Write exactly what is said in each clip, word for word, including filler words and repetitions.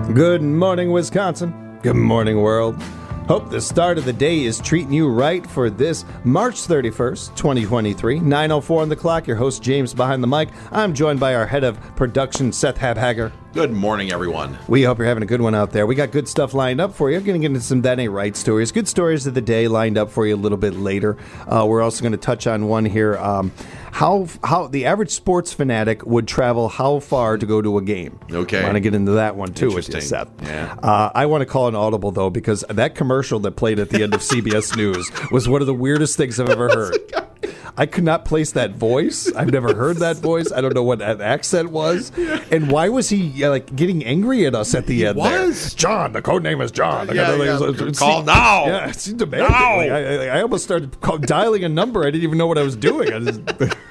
Good morning, Wisconsin. Good morning, world. Hope the start of the day is treating you right for this March thirty-first, twenty twenty-three. nine oh four on the clock. Your host, James, behind the mic. I'm joined by our head of production, Seth Habhager. Good morning, everyone. We hope you're having a good one out there. We got good stuff lined up for you. We're going to get into some That Ain't Right stories. Good stories of the day lined up for you a little bit later. Uh, we're also going to touch on one here. Um, how how the average sports fanatic would travel how far to go to a game. Okay. I want to get into that one, too, with you, Seth. Yeah. Uh, I want to call an audible, though, because that commercial that played at the end of C B S News was one of the weirdest things I've ever heard. I could not place that voice. I've never heard that voice. I don't know what that accent was. And why was he uh, like getting angry at us at the he end was. there? John, the code name is John. Yeah, yeah, yeah. It, it, Call it, now. Yeah, it seemed demanding. Now. Like, I, I almost started call, dialing a number. I didn't even know what I was doing. I just...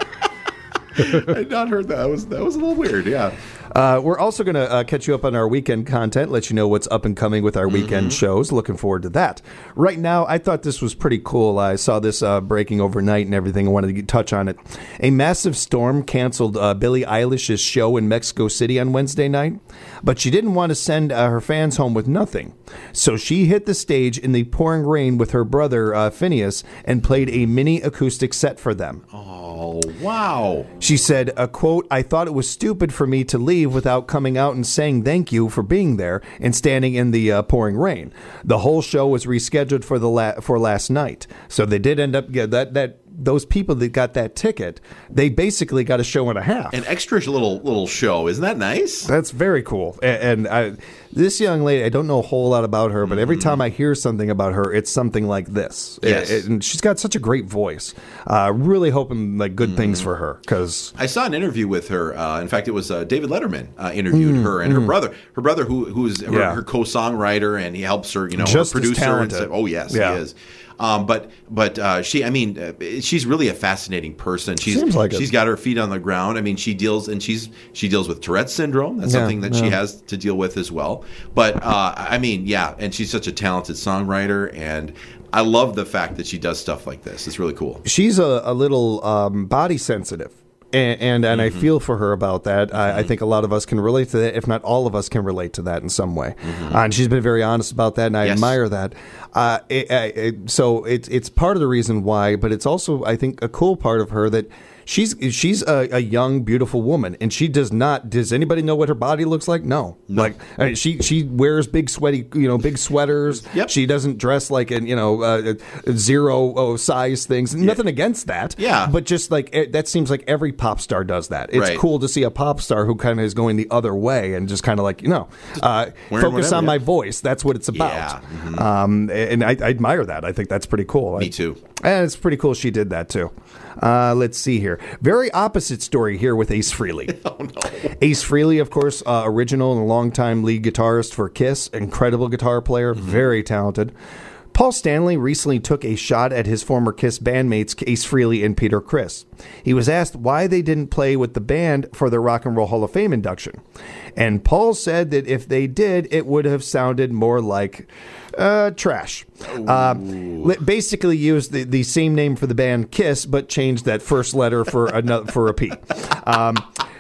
I had not heard that. That was, that was a little weird, yeah. Uh, we're also going to uh, catch you up on our weekend content, let you know what's up and coming with our mm-hmm. weekend shows. Looking forward to that. Right now, I thought this was pretty cool. I saw this uh, breaking overnight and everything. I wanted to touch on it. A massive storm canceled uh, Billie Eilish's show in Mexico City on Wednesday night, but she didn't want to send uh, her fans home with nothing. So she hit the stage in the pouring rain with her brother, uh, Phineas, and played a mini acoustic set for them. Oh, wow. She said, a quote, "I thought it was stupid for me to leave without coming out and saying thank you for being there and standing in the uh, pouring rain. The whole show was rescheduled for the la- for last night." So they did end up yeah, that that those people that got that ticket, they basically got a show and a half. An extra little little show. Isn't that nice? That's very cool. And, and I, this young lady, I don't know a whole lot about her, but every mm-hmm. time I hear something about her, it's something like this. Yes. And, and she's got such a great voice. Uh, really hoping like good mm-hmm. things for her. Because I saw an interview with her. Uh, in fact, it was uh, David Letterman uh, interviewed mm-hmm. her and her brother. Her brother, who who's her, yeah. her co-songwriter, and he helps her, you know, Just her producer. as talented. And stuff. Oh, yes, yeah. he is. Um, but but uh, she, I mean, uh, she's really a fascinating person. She's Seems like she's it. got her feet on the ground. I mean, she deals and she's she deals with Tourette's syndrome. That's Yeah, something that yeah. she has to deal with as well. But uh, I mean, yeah, and she's such a talented songwriter, and I love the fact that she does stuff like this. It's really cool. She's a, a little um, body sensitive. And and, and mm-hmm. I feel for her about that. Mm-hmm. I, I think a lot of us can relate to that, if not all of us can relate to that in some way. Mm-hmm. Uh, and she's been very honest about that, and I yes. admire that. Uh, it, it, so it's it's part of the reason why, but it's also, I think, a cool part of her that she's she's a, a young, beautiful woman, and she does not. Does anybody know what her body looks like? No. no. Like I mean, she she wears big sweaty, you know, big sweaters. Yep. She doesn't dress like in you know uh, zero oh, size things. Yeah. Nothing against that. Yeah. But just like it, that seems like every pop star does that. It's right. cool to see a pop star who kind of is going the other way and just kind of like you know uh, focus whatever, on yeah. my voice. That's what it's about. Yeah. Mm-hmm. Um, and I, I admire that. I think that's pretty cool. Me I, too. And it's pretty cool she did that too. Uh, let's see here. Very opposite story here with Ace Frehley. Oh, no. Ace Frehley, of course, uh, original and longtime lead guitarist for Kiss. Incredible guitar player. Mm-hmm. Very talented. Paul Stanley recently took a shot at his former Kiss bandmates Ace Frehley and Peter Criss. He was asked why they didn't play with the band for their Rock and Roll Hall of Fame induction. And Paul said that if they did, it would have sounded more like uh, trash. Uh, basically used the, the same name for the band Kiss, but changed that first letter for, another, for a P. Um,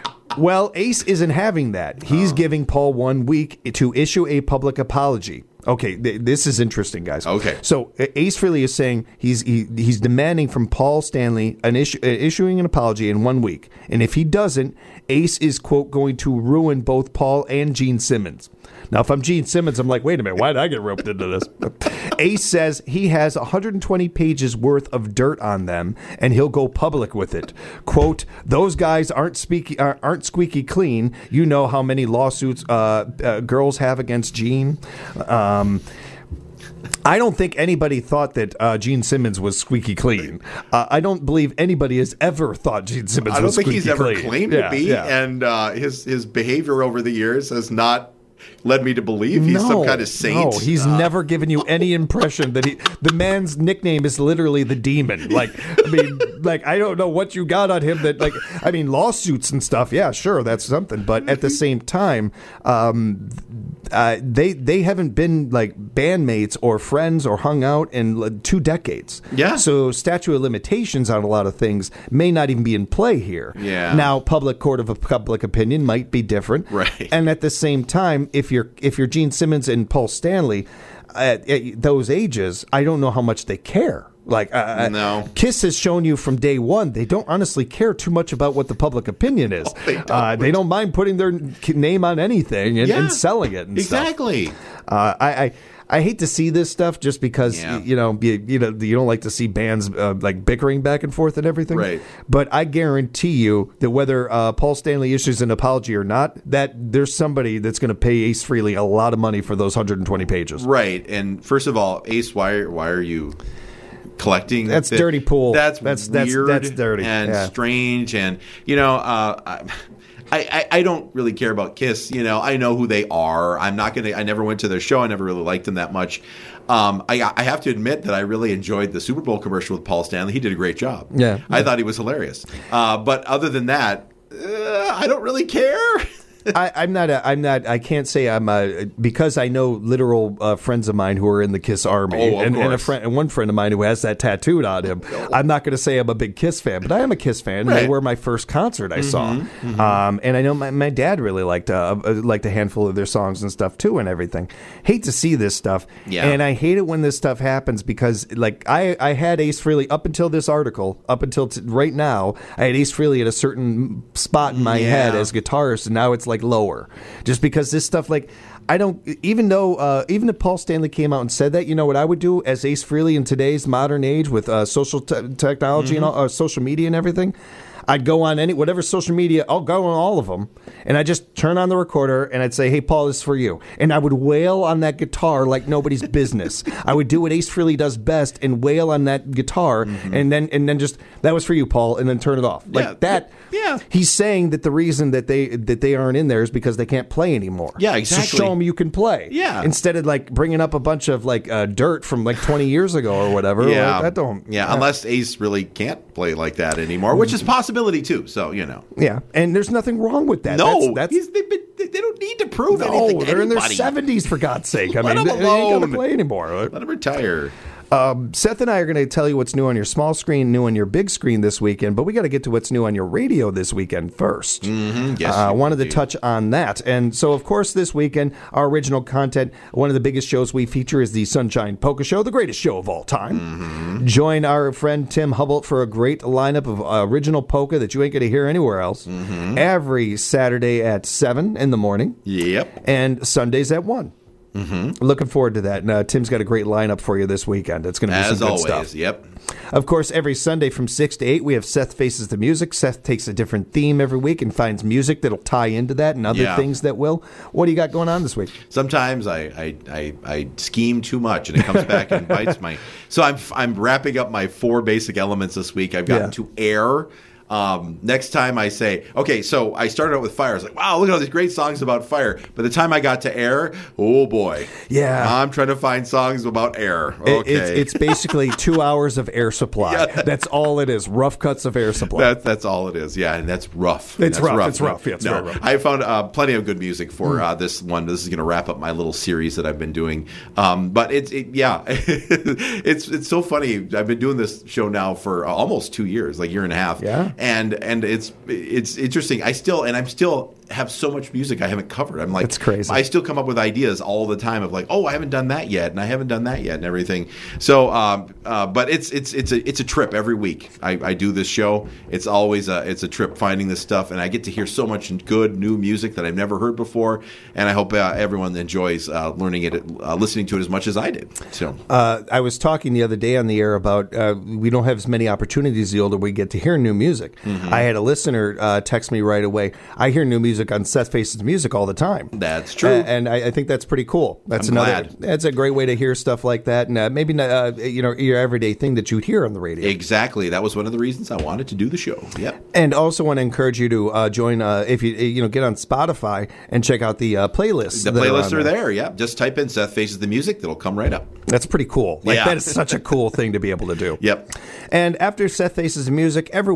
well, Ace isn't having that. He's oh. giving Paul one week to issue a public apology. Okay, th- this is interesting, guys. Okay. So Ace Frehley is saying he's he, he's demanding from Paul Stanley an issue, uh, issuing an apology in one week. And if he doesn't, Ace is, quote, going to ruin both Paul and Gene Simmons. Now, if I'm Gene Simmons, I'm like, wait a minute, why did I get roped into this? Ace says he has one hundred twenty pages worth of dirt on them, and he'll go public with it. Quote, those guys aren't, speaky, aren't squeaky clean. You know how many lawsuits uh, uh, girls have against Gene. Um, I don't think anybody thought that uh, Gene Simmons was squeaky clean. Uh, I don't believe anybody has ever thought Gene Simmons I don't was squeaky think he's clean. ever claimed yeah, to be, yeah. and uh, his his behavior over the years has not led me to believe he's no, some kind of saint. No, he's uh, never given you any impression that he. The man's nickname is literally the Demon. Like, I mean, like I don't know what you got on him. That, like, I mean, lawsuits and stuff. Yeah, sure, that's something. But at the same time, um, uh, they they haven't been like bandmates or friends or hung out in like, two decades. Yeah. So statute of limitations on a lot of things may not even be in play here. Yeah. Now, public court of public opinion might be different. Right. And at the same time, time, if you're if you're Gene Simmons and Paul Stanley at, at those ages, I don't know how much they care. Like, uh, no. Kiss has shown you from day one they don't honestly care too much about what the public opinion is. Oh, they don't. Uh, they don't mind putting their name on anything and, Yeah. and selling it. And Exactly. Stuff. Uh, I, I I hate to see this stuff just because Yeah. you know you, you know you don't like to see bands uh, like bickering back and forth and everything. Right. But I guarantee you that whether uh, Paul Stanley issues an apology or not, that there's somebody that's going to pay Ace Frehley a lot of money for those one hundred twenty pages. Right. And first of all, Ace, why why are you collecting? That's the, dirty pool. That's That's- that's- weird that's dirty. and Yeah. strange. And you know, uh, I, I I don't really care about Kiss. You know, I know who they are. I'm not gonna. I never went to their show. I never really liked them that much. Um, I, I have to admit that I really enjoyed the Super Bowl commercial with Paul Stanley. He did a great job. Yeah. I thought he was hilarious. Uh, but other than that, uh, I don't really care. I, I'm not. A, I'm not. I can't say I'm a, because I know literal uh, friends of mine who are in the Kiss army, Oh, of and, and a course. friend, and one friend of mine who has that tattooed on him. I'm not going to say I'm a big Kiss fan, but I am a Kiss fan. And they Right. were my first concert I saw, Mm-hmm, um, and I know my, my dad really liked uh, uh, liked a handful of their songs and stuff too, and everything. Hate to see this stuff, Yeah. and I hate it when this stuff happens because, like, I I had Ace Frehley up until this article, up until t- right now, I had Ace Frehley at a certain spot in my Yeah. head as guitarist, and now it's like lower. Just because this stuff, like, I don't, even though, uh, even if Paul Stanley came out and said that, you know what I would do as Ace Frehley in today's modern age with uh, social te- technology Mm-hmm. and all, uh, social media and everything? I'd go on any, whatever social media, I'll go on all of them, and I just turn on the recorder and I'd say, hey, Paul, this is for you. And I would wail on that guitar like nobody's business. I would do what Ace Frehley does best and wail on that guitar, Mm-hmm. and then and then just, that was for you, Paul, and then turn it off. Like Yeah. that. Yeah. He's saying that the reason that they that they aren't in there is because they can't play anymore. Yeah, So exactly. show them you can play. Yeah. Instead of like bringing up a bunch of like uh, dirt from like twenty years ago or whatever. Yeah, Like, that don't. Yeah, unless Ace really can't play like that anymore, which is a possibility too. So you know, Yeah, and there's nothing wrong with that. no, that's, that's he's, they've been, they they don't need to prove anything. no. To They're in their anybody. seventies for God's sake. I Let mean, them they ain't alone. gonna play anymore. Let him retire. Um, Seth and I are going to tell you what's new on your small screen, new on your big screen this weekend, but we got to get to what's new on your radio this weekend first. Mm-hmm. Yes, I uh, you wanted to do. touch on that. And so, of course, this weekend, our original content, one of the biggest shows we feature is the Sunshine Polka Show, the greatest show of all time. Mm-hmm. Join our friend Tim Hubble for a great lineup of uh, original polka that you ain't going to hear anywhere else. Mm-hmm. Every Saturday at seven in the morning Yep. and Sundays at one. Mm-hmm. Looking forward to that. And, uh, Tim's got a great lineup for you this weekend. It's going to be As some good always. stuff. Yep. Of course, every Sunday from six to eight, we have Seth Faces the Music. Seth takes a different theme every week and finds music that'll tie into that and other Yeah. things that will. What do you got going on this week? Sometimes I, I, I, I scheme too much and it comes back and bites my. So I'm I'm wrapping up my four basic elements this week. I've gotten Yeah. to air. Um, next time I say, okay, so I started out with fire. I was like, wow, look at all these great songs about fire. By the time I got to air, oh boy. Yeah. I'm trying to find songs about air. It- Okay. It's, it's basically two hours of air supply. Yeah. That's all it is. Rough cuts of air supply. That, that's all it is. Yeah, and that's rough. It's That's rough. It's rough. Yeah, it's no, very rough. I found uh, plenty of good music for uh, this one. This is going to wrap up my little series that I've been doing. Um, but it's it, yeah, it's it's so funny. I've been doing this show now for uh, almost two years, like a year and a half. Yeah. and and it's it's interesting. I still and I'm still have so much music I haven't covered. I'm like, It's crazy. I still come up with ideas all the time of like, oh, I haven't done that yet, and I haven't done that yet, and everything. So, um, uh, but it's it's it's a it's a trip every week. I, I do this show. It's always a it's a trip finding this stuff, and I get to hear so much good new music that I've never heard before. And I hope uh, everyone enjoys uh, learning it, uh, listening to it as much as I did. So, Uh, I was talking the other day on the air about uh, we don't have as many opportunities the older we get to hear new music. Mm-hmm. I had a listener uh, text me right away. I hear new music on Seth Faces Music all the time. That's true. Uh, and I, I think that's pretty cool. That's I'm another. glad. That's a great way to hear stuff like that, and uh, maybe not, uh, you know your everyday thing that you'd hear on the radio. exactly. That was one of the reasons I wanted to do the show. Yep. And also want to encourage you to uh, join uh, if you you know get on Spotify and check out the uh, playlists. The that playlists on are there. Yeah. Just type in Seth Faces the Music. That'll come right up. That's pretty cool. Like Yeah. that is such a cool thing to be able to do. Yep. And after Seth Faces the Music, every week join us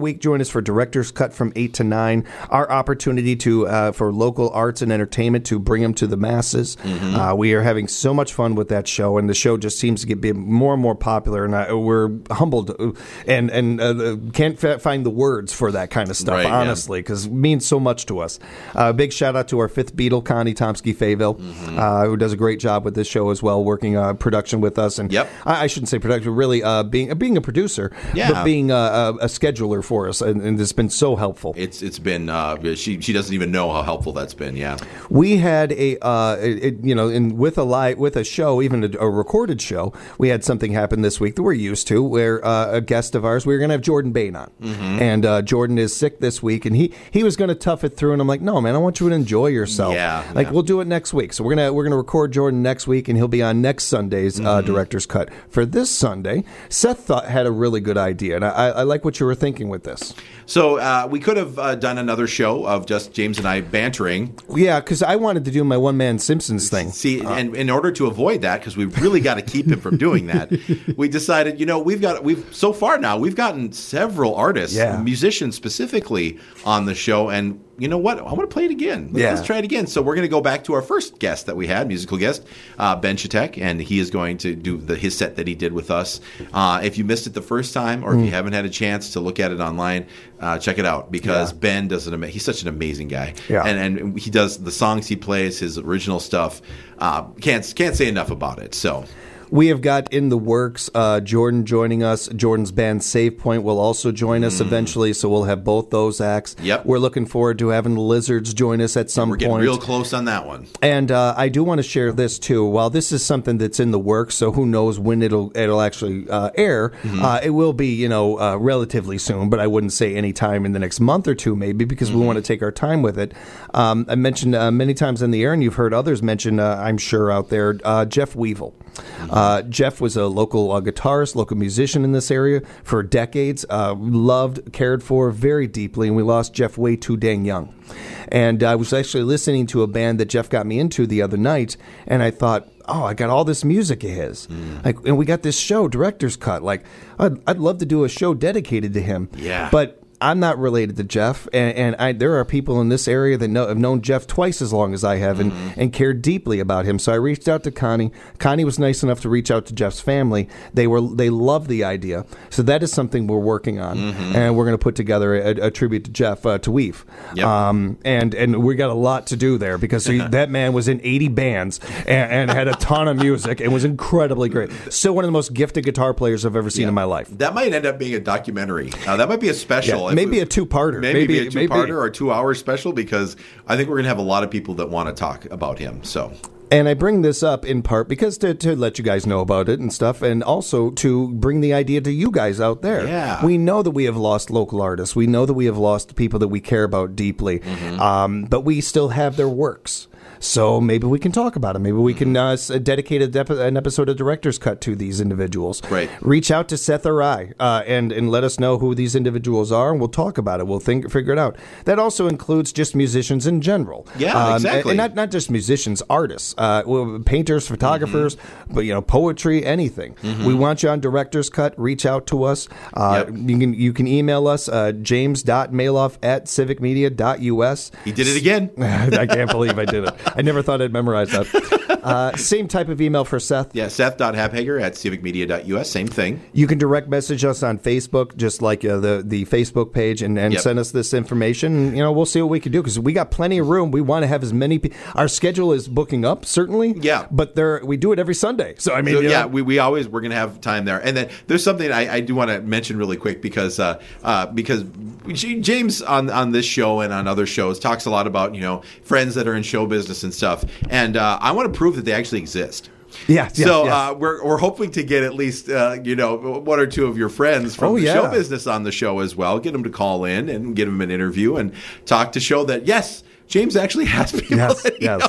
us for Director's Cut from eight to nine. Our opportunity to uh, for local arts and entertainment to bring them to the masses. Mm-hmm. Uh, we are having so much fun with that show, and the show just seems to get be more and more popular. And I, we're humbled and and uh, can't f- find the words for that kind of stuff, right, honestly, because yeah. it means so much to us. Uh, big shout out to our fifth Beatle, Connie Tomsky-Fayville, mm-hmm. uh, who does a great job with this show as well, working uh, production with us. And yep. I, I shouldn't say production, really uh, being being a producer, yeah. but being a, a, a scheduler for us, and, and it's been so helpful. It's it's been uh, she she doesn't even know how helpful that's been. Yeah, we had a uh, it, you know in with a live with a show, even a, a recorded show. We had something happen this week that we're used to, where uh, a guest of ours, we were going to have Jordan Bain on, mm-hmm. and uh, Jordan is sick this week, and he he was going to tough it through, and I'm like, no, man, I want you to enjoy yourself. Yeah, like yeah. we'll do it next week. So we're gonna we're gonna record Jordan next week, and he'll be on next Sunday's mm-hmm. uh, Director's Cut. For this Sunday, Seth thought had a really good idea, and I, I like what you were thinking with this. So uh, we could have uh, done another show of just James and I bantering. Yeah, because I wanted to do my one man Simpsons thing. See, uh, and in order to avoid that, because we've really got to keep him from doing that, we decided, you know, we've got we've so far now we've gotten several artists, yeah. musicians specifically, on the show, and you know what? I want to play it again. Let's, yeah. let's try it again. So we're going to go back to our first guest that we had, musical guest, uh, Ben Chatek, and he is going to do the, his set that he did with us. Uh, if you missed it the first time, or if mm. you haven't had a chance to look at it online, uh, check it out, because yeah. Ben does an ama- he's such an amazing guy, yeah. and and he does the songs he plays, his original stuff. Uh, can't can't say enough about it. So. We have got in the works uh, Jordan joining us. Jordan's band Save Point will also join us mm. eventually, so we'll have both those acts. Yep. We're looking forward to having the Lizards join us at some We're getting point. real close on that one. And uh, I do want to share this too. While this is something that's in the works, so who knows when it'll it'll actually uh, air? Mm-hmm. Uh, it will be, you know, uh, relatively soon, but I wouldn't say any time in the next month or two, maybe, because mm-hmm. we want to take our time with it. Um, I mentioned uh, many times in the air, and you've heard others mention, uh, I'm sure out there, uh, Jeff Weevil. Mm-hmm. Uh, Jeff was a local uh, guitarist, local musician in this area for decades, uh, loved, cared for very deeply, and we lost Jeff way too dang young. And I was actually listening to a band that Jeff got me into the other night, and I thought, oh, I got all this music of his. Mm. Like, and we got this show, Director's Cut. Like, I'd, I'd love to do a show dedicated to him. Yeah. But I'm not related to Jeff, and, and I, there are people in this area that know, have known Jeff twice as long as I have, and, mm-hmm. and cared deeply about him. So I reached out to Connie. Connie was nice enough to reach out to Jeff's family. They were they loved the idea. So that is something we're working on, mm-hmm. and we're going to put together a, a tribute to Jeff, uh, to Weave. Yep. Um, and and we got a lot to do there, because he, that man was in eighty bands and, and had a ton of music and was incredibly great. Still one of the most gifted guitar players I've ever seen yeah. in my life. That might end up being a documentary. Uh, that might be a special. Yeah, maybe a two-parter. Maybe, maybe a two-parter maybe. or a two-hour special, because I think we're going to have a lot of people that want to talk about him. So. And I bring this up in part because to, to let you guys know about it and stuff, and also to bring the idea to you guys out there. Yeah. We know that we have lost local artists. We know that we have lost people that we care about deeply, mm-hmm. um, but we still have their works. So maybe we can talk about it. Maybe we can uh, dedicate a dep- an episode of Director's Cut to these individuals. Right. Reach out to Seth or I uh, and, and let us know who these individuals are, and we'll talk about it. We'll think, figure it out. That also includes just musicians in general. Yeah, um, exactly. And not, not just musicians, artists, uh, well, painters, photographers, mm-hmm. but, you know, poetry, anything. Mm-hmm. We want you on Director's Cut. Reach out to us. Uh, yep. You can you can email us, uh, james dot maloff at civic media dot u s. He did it again. I can't believe I did it. I never thought I'd memorize that. Uh, same type of email for Seth. Yeah, seth dot habhager at civic media dot u s. Same thing. You can direct message us on Facebook, just like uh, the, the Facebook page, and, and yep. send us this information. You know, we'll see what we can do, because we got plenty of room. We want to have as many people. Our schedule is booking up, certainly. Yeah. But there, we do it every Sunday. So, I mean, so, you know. yeah, we, we always, we're going to have time there. And then there's something I, I do want to mention really quick, because uh, uh, because James on, on this show and on other shows talks a lot about, you know, friends that are in show business and stuff. And uh, I want to prove that they actually exist. Yeah. So yeah, uh, we're we're hoping to get at least uh, you know one or two of your friends from oh, the yeah. show business on the show as well. Get them to call in and get them an interview and talk to show that yes, James actually has people yes, that he yes. knows.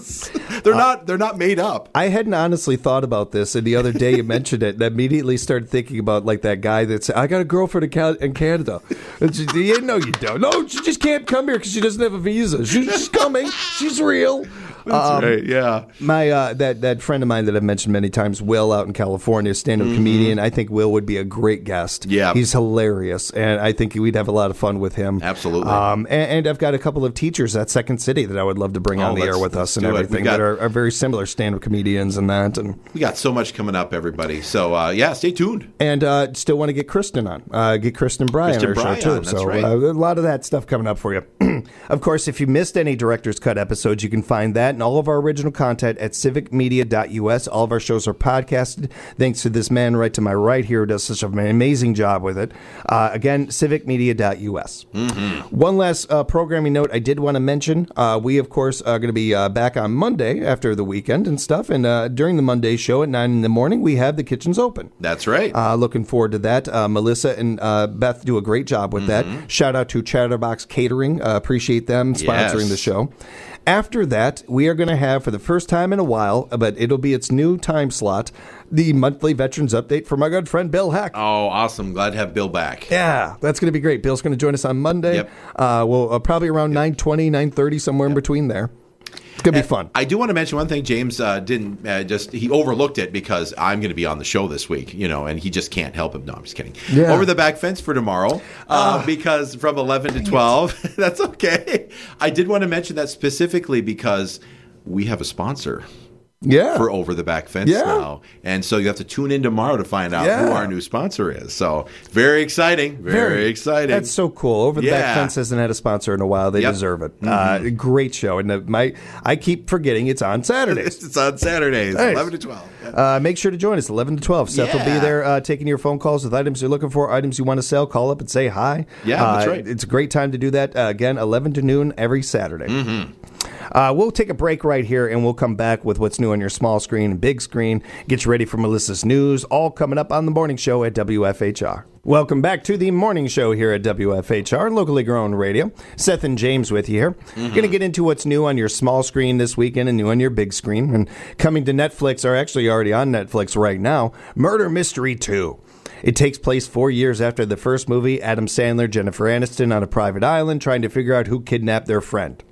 Yes. They're uh, not they're not made up. I hadn't honestly thought about this, and the other day you mentioned it, and I immediately started thinking about like that guy that said, I got a girlfriend in, Cal- in Canada. And she, yeah, no, you don't. No, she just can't come here because she doesn't have a visa. She's coming. She's real. That's um, right, yeah. My uh, that that friend of mine that I've mentioned many times, Will, out in California, stand-up mm-hmm. comedian. I think Will would be a great guest. Yeah, he's hilarious, and I think we'd have a lot of fun with him. Absolutely. Um, and, and I've got a couple of teachers at Second City that I would love to bring oh, on the air with us and everything got, that are, are very similar stand-up comedians and that. And we got so much coming up, everybody. So uh, yeah, stay tuned. And uh, still want to get Kristen on, uh, get Kristen Bryan on our Bryan, show too. That's so right. uh, a lot of that stuff coming up for you. Of course, if you missed any Director's Cut episodes, you can find that and all of our original content at civic media dot u s. All of our shows are podcasted thanks to this man right to my right here who does such an amazing job with it. Uh, again, civic media dot u s. Mm-hmm. One last uh, programming note I did want to mention. Uh, we, of course, are going to be uh, back on Monday after the weekend and stuff. And uh, during the Monday show at nine in the morning, we have the kitchens open. That's right. Uh, looking forward to that. Uh, Melissa and uh, Beth do a great job with mm-hmm. that. Shout out to Chatterbox Catering. Uh, appreciate them sponsoring yes. the show. After that, we are going to have, for the first time in a while, but it'll be its new time slot, the monthly Veterans Update for my good friend Bill Heck. Oh, awesome. Glad to have Bill back. Yeah, that's going to be great. Bill's going to join us on Monday. Yep. Uh, well, uh, probably around yep. nine twenty, nine thirty, somewhere yep. in between there. It's going to be fun. I do want to mention one thing. James uh, didn't uh, just, he overlooked it because I'm going to be on the show this week, you know, and he just can't help him. No, I'm just kidding. Yeah. Over the back fence for tomorrow uh, uh, because from eleven to twelve, that's okay. I did want to mention that specifically because we have a sponsor. Yeah. For Over the Back Fence yeah. now. And so you have to tune in tomorrow to find out yeah. who our new sponsor is. So very exciting. Very, very exciting. That's so cool. Over the yeah. Back Fence hasn't had a sponsor in a while. They yep. deserve it. Mm-hmm. Uh, great show. And the, my I keep forgetting it's on Saturdays. It's on Saturdays, nice. eleven to twelve. Yeah. Uh, make sure to join us, eleven to twelve. Seth yeah. will be there uh, taking your phone calls with items you're looking for, items you want to sell. Call up and say hi. Yeah, uh, that's right. It's a great time to do that. Uh, again, eleven to noon every Saturday. Mm-hmm. Uh, we'll take a break right here, and we'll come back with what's new on your small screen and big screen. Get you ready for Melissa's news, all coming up on the morning show at W F H R. Welcome back to the morning show here at W F H R, locally grown radio. Seth and James with you here. Mm-hmm. Going to get into what's new on your small screen this weekend and new on your big screen. And coming to Netflix, or actually already on Netflix right now, Murder Mystery two. It takes place four years after the first movie, Adam Sandler, Jennifer Aniston on a private island trying to figure out who kidnapped their friend.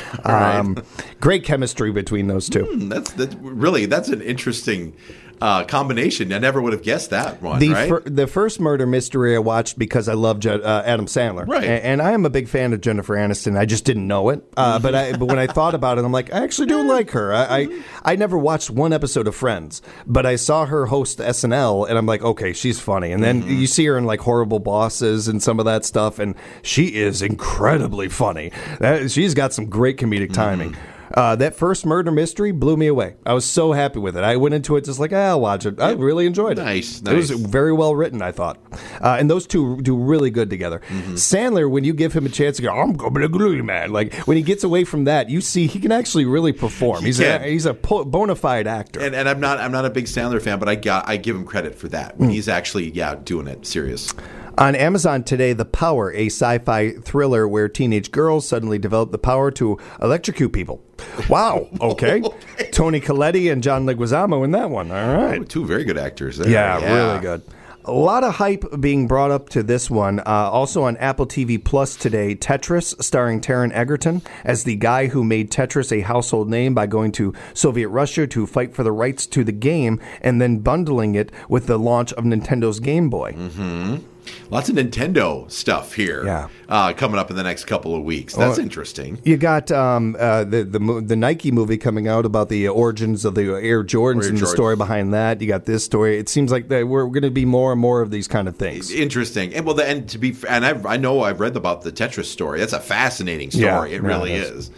um, great chemistry between those two. Mm, that's that's really that's an interesting uh, combination. I never would have guessed that one. The right? fir- the first Murder Mystery I watched because I love Je- uh, Adam Sandler, right? And, and I am a big fan of Jennifer Aniston. I just didn't know it, uh, but I but when I thought about it, I'm like, I actually do like her. I, I I never watched one episode of Friends, but I saw her host S N L, and I'm like, okay, she's funny. And then mm-hmm. you see her in like Horrible Bosses and some of that stuff, and she is incredibly funny. That, she's got some great comedic timing. Mm-hmm. Uh, that first Murder Mystery blew me away. I was so happy with it. I went into it just like, ah, I'll watch it. I really enjoyed it. Nice, nice. It was very well written, I thought. Uh, and those two do really good together. Mm-hmm. Sandler, when you give him a chance to go, I'm going to glue, man. Like, when he gets away from that, you see he can actually really perform. He he's can. a, he's a po- bona fide actor. And, and I'm not I'm not a big Sandler fan, but I got I give him credit for that when mm. he's actually yeah doing it serious. On Amazon today, The Power, a sci-fi thriller where teenage girls suddenly develop the power to electrocute people. Wow. Okay. okay. Tony Colletti and John Leguizamo in that one. All right. Oh, two very good actors there. Yeah, yeah, really good. A lot of hype being brought up to this one. Uh, also on Apple T V Plus today, Tetris, starring Taron Egerton as the guy who made Tetris a household name by going to Soviet Russia to fight for the rights to the game and then bundling it with the launch of Nintendo's Game Boy. Mm-hmm. Lots of Nintendo stuff here yeah. uh, coming up in the next couple of weeks. That's oh, interesting. You got um, uh, the, the the Nike movie coming out about the origins of the Air Jordans Air and Jordan. The story behind that. You got this story. It seems like that we're going to be more and more of these kind of things. Interesting. And well, the, and to be and I I know I've read about the Tetris story. That's a fascinating story. Yeah, it really yeah, is.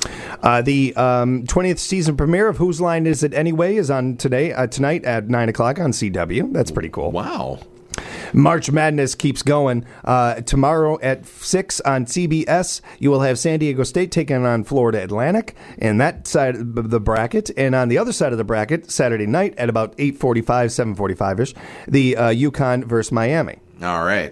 Uh, the um, twentieth season premiere of Whose Line Is It Anyway is on today uh, tonight at nine o'clock on C W. That's pretty cool. Wow. March Madness keeps going. Uh, tomorrow at six on C B S, you will have San Diego State taking on Florida Atlantic in that side of the bracket. And on the other side of the bracket, Saturday night at about eight forty-five, seven forty-five-ish, the uh, UConn versus Miami. All right.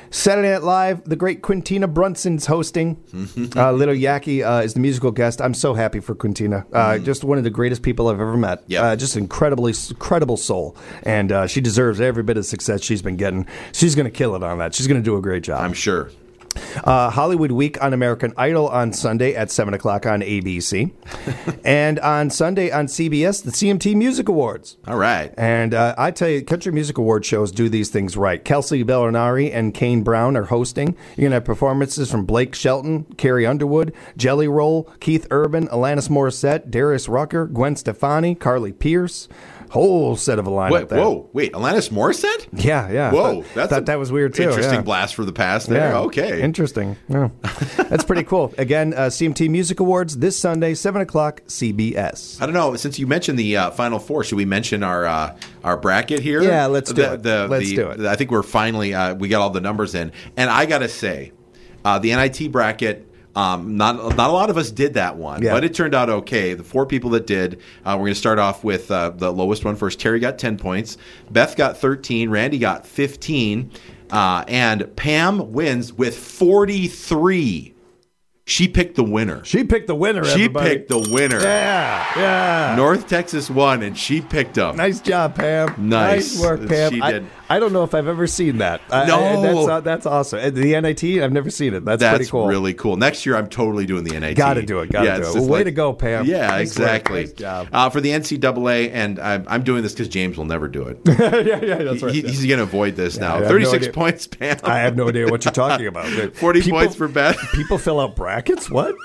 Saturday Night Live, the great Quintina Brunson's hosting. uh, Little Yaki uh, is the musical guest. I'm so happy for Quintina. Uh, mm-hmm. Just one of the greatest people I've ever met. Yep. Uh, just incredibly, incredible soul. And uh, she deserves every bit of success she's been getting. She's going to kill it on that. She's going to do a great job. I'm sure. Uh, Hollywood Week on American Idol on Sunday at seven o'clock on A B C. And on Sunday on C B S, the C M T Music Awards. All right. And uh, I tell you, country music award shows do these things right. Kelsey Ballinari and Kane Brown are hosting. You're going to have performances from Blake Shelton, Carrie Underwood, Jelly Roll, Keith Urban, Alanis Morissette, Darius Rucker, Gwen Stefani, Carly Pierce. Whole set of a lineup Wait, there. Whoa, wait, Alanis Morissette? Yeah, yeah. Whoa, thought, that's thought a that was weird too. Interesting yeah. blast for the past there. Yeah. Okay. Interesting. Yeah. That's pretty cool. Again, uh, C M T Music Awards this Sunday, seven o'clock, C B S. I don't know. Since you mentioned the uh, Final Four, should we mention our uh, our bracket here? Yeah, let's do the, it. The, let's the, do it. I think we're finally, uh, we got all the numbers in. And I got to say, uh, the N I T bracket, Um, not not a lot of us did that one, yeah. but it turned out okay. The four people that did, uh, we're going to start off with uh, the lowest one first. Terry got ten points, Beth got thirteen, Randy got fifteen, uh, and Pam wins with forty-three. She picked the winner. She picked the winner, She everybody. picked the winner. Yeah, yeah. North Texas won, and she picked them. Nice job, Pam. Nice. Nice work, Pam. She I, did. I don't know if I've ever seen that. I, No. I, that's, uh, that's awesome. And the N I T, I've never seen it. That's, That's pretty cool. really cool. Next year, I'm totally doing the N I T. Gotta do it. Gotta Yeah, do it's it. just Well, way like- to go, Pam. Yeah, Nice exactly. work. Nice job. Uh, for the N C double A, and I'm, I'm doing this because James will never do it. yeah, yeah, that's right. He- yeah. He's going to avoid this I now. have no thirty-six idea. points, Pam. I have no idea what you're talking about. forty People- points for Beth. People fill out brackets? What?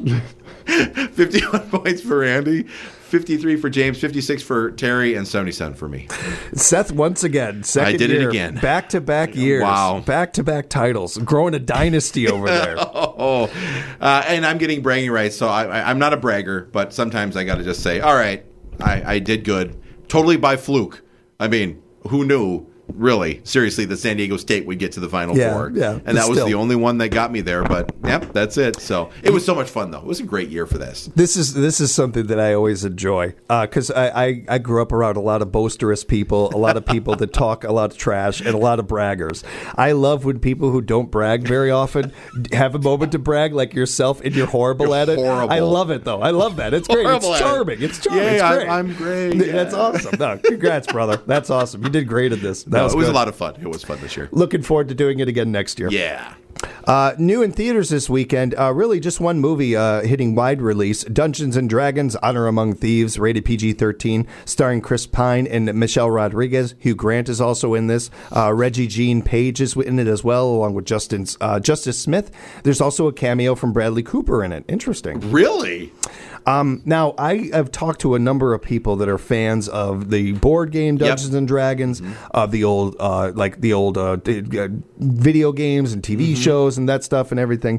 fifty-one points for Randy. fifty-three for James. fifty-six for Terry. And seventy-seven for me. Seth, once again, second I did it year, again. Back-to-back years. Wow. Back-to-back titles. Growing a dynasty over there. Oh, uh, and I'm getting bragging rights, so I, I, I'm not a bragger, but sometimes I got to just say, all right, I, I did good. Totally by fluke. I mean, who knew? Really, seriously, that San Diego State would get to the Final Yeah, Four. yeah, And but that was still. the only one that got me there. But, yep, that's it. So it was so much fun, though. It was a great year for this. This is this is something that I always enjoy because I, I, I grew up around a lot of boisterous people, a lot of people that talk a lot of trash, and a lot of braggers. I love when people who don't brag very often have a moment to brag, like yourself, and you're horrible You're at it. horrible. I love it, though. I love that. It's great. Horrible It's at it. charming. It's charming. Yay, it's I'm- great. I'm great. That's Yeah. awesome. No, congrats, brother. That's awesome. You did great at this. That No, was it was good. a lot of fun. It was fun this year. Looking forward to doing it again next year. Yeah. Uh, new in theaters this weekend, uh, really just one movie uh, hitting wide release, Dungeons and Dragons, Honor Among Thieves, rated P G thirteen, starring Chris Pine and Michelle Rodriguez. Hugh Grant is also in this. Uh, Reggie Jean Page is in it as well, along with Justin, uh, Justice Smith. There's also a cameo from Bradley Cooper in it. Interesting. Really? Um, now, I have talked to a number of people that are fans of the board game Dungeons Yep. and Dragons, Mm-hmm. of the old, uh, like the old uh, d- uh, video games and T V Mm-hmm. shows and that stuff and everything.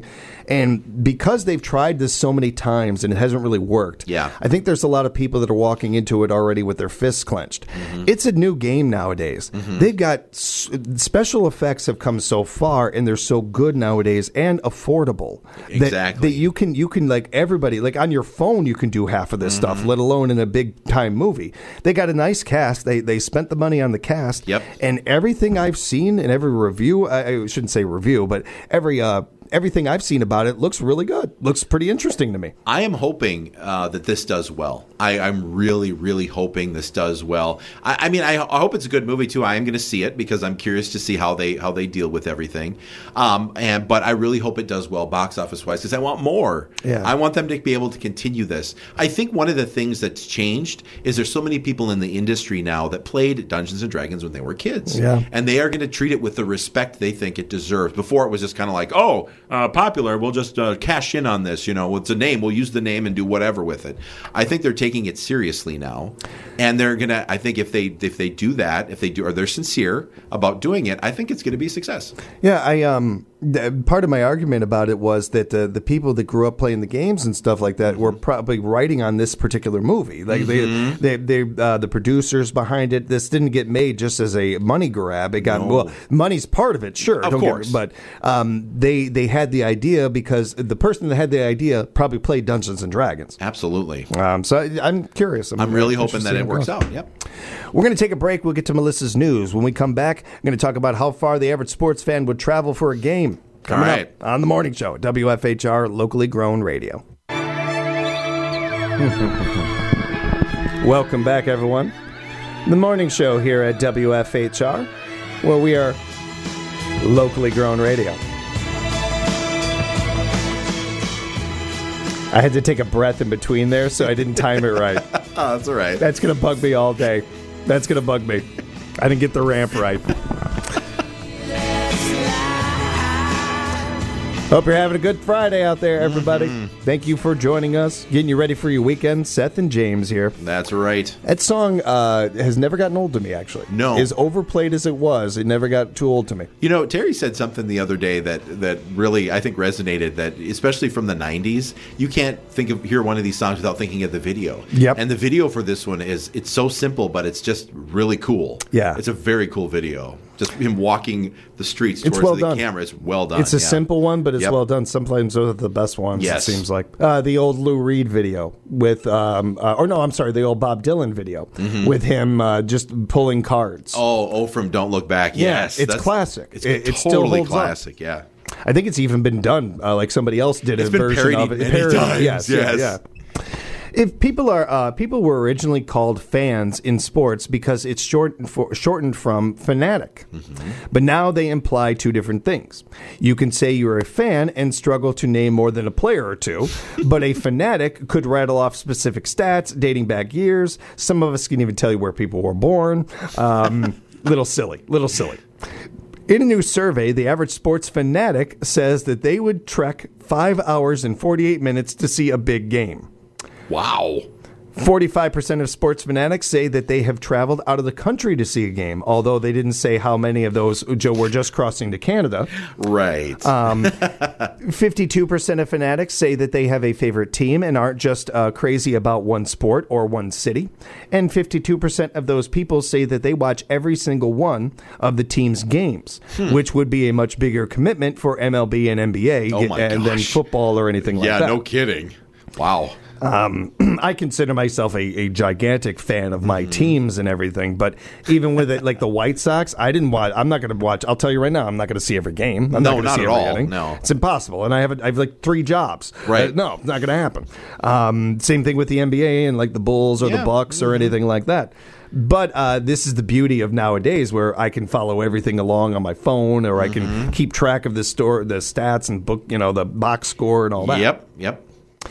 And because they've tried this so many times and it hasn't really worked, Yeah. I think there's a lot of people that are walking into it already with their fists clenched. Mm-hmm. It's a new game nowadays. They've got s- special effects have come so far and they're so good nowadays and affordable. that- Exactly. That you can you can like everybody like on your phone you can do half of this Mm-hmm. stuff, let alone in a big time movie. They got a nice cast. They they spent the money on the cast. Yep. And everything I've seen in every review, I, I shouldn't say review, but every uh everything I've seen about it looks really good. Looks pretty interesting to me. I am hoping uh, that this does well. I, I'm really, really hoping this does well. I, I mean, I, I hope it's a good movie too. I am going to see it because I'm curious to see how they how they deal with everything. Um, and but I really hope it does well box office wise because I want more. Yeah. I want them to be able to continue this. I think one of the things that's changed is there's so many people in the industry now that played Dungeons and Dragons when they were kids. Yeah. And they are going to treat it with the respect they think it deserves. Before it was just kind of like, oh, uh, popular, we'll just uh, cash in on this. You know, it's a name, we'll use the name and do whatever with it. I think they're taking it seriously now, and they're gonna. I think if they if they do that, if they do, or they're sincere about doing it, I think it's going to be a success. Yeah, I um th- part of my argument about it was that uh, the people that grew up playing the games and stuff like that mm-hmm. were probably writing on this particular movie. Like mm-hmm. they, they, they uh, the producers behind it. This didn't get made just as a money grab. It got no. well, money's part of it, sure, of don't course. Get, but um, they they had the idea because the person that had the idea probably played Dungeons and Dragons. Absolutely. Um, so I, I'm curious. I'm, I'm really hoping that it works out. Yep. We're going to take a break. We'll get to Melissa's news. When we come back, I'm going to talk about how far the average sports fan would travel for a game. Coming All right. up on The Morning Show, W F H R, locally grown radio. Welcome back, everyone. The Morning Show here at W F H R, where we are locally grown radio. I had to take a breath in between there, so I didn't time it right. Oh, that's all right. That's going to bug me all day. That's going to bug me. I didn't get the ramp right. Hope you're having a good Friday out there, everybody. Mm-hmm. Thank you for joining us, getting you ready for your weekend. Seth and James here. That's right. That song uh, has never gotten old to me, actually. No. As overplayed as it was, it never got too old to me. You know, Terry said something the other day that, that really, I think, resonated, that especially from the nineties, you can't think of hear one of these songs without thinking of the video. Yep. And the video for this one is, it's so simple, but it's just really cool. Yeah. It's a very cool video. Just him walking the streets it's towards well the done. camera. It's well done. It's a yeah. simple one, but it's yep. well done. Sometimes those are the best ones, yes. it seems like. Uh, the old Lou Reed video with, um, uh, or no, I'm sorry, the old Bob Dylan video mm-hmm. with him uh, just pulling cards. Oh, oh, from Don't Look Back. Yeah, Yes. it's classic. It's it, it totally still holds classic, up. yeah. I think it's even been done, uh, like somebody else did it's a been version of it. Many Parodied. times. Yes, yes. Yeah, yeah. If people are uh, people were originally called fans in sports because it's short for, shortened from fanatic, mm-hmm. but now they imply two different things. You can say you're a fan and struggle to name more than a player or two, but a fanatic could rattle off specific stats dating back years. Some of us can even tell you where people were born. Um, little silly, little silly. In a new survey, the average sports fanatic says that they would trek five hours and forty-eight minutes to see a big game. Wow. forty-five percent of sports fanatics say that they have traveled out of the country to see a game, although they didn't say how many of those, Joe, were just crossing to Canada. Right. Um, fifty-two percent of fanatics say that they have a favorite team and aren't just uh, crazy about one sport or one city. And fifty-two percent of those people say that they watch every single one of the team's games, hmm. which would be a much bigger commitment for M L B and N B A oh my and than football or anything like yeah, that. Yeah, no kidding. Wow. Um, I consider myself a, a gigantic fan of my mm. teams and everything, but even with it, like the White Sox, I didn't watch. I'm not going to watch. I'll tell you right now, I'm not going to see every game. I'm no, not, not see at every all. Inning. No, it's impossible. And I have a, I have like three jobs. Right? Uh, no, it's not going to happen. Um, same thing with the N B A and like the Bulls or yeah. the Bucks or mm-hmm. anything like that. But uh, this is the beauty of nowadays, where I can follow everything along on my phone, or I can mm-hmm. keep track of the store, the stats, and book, you know, the box score and all that. Yep. Yep.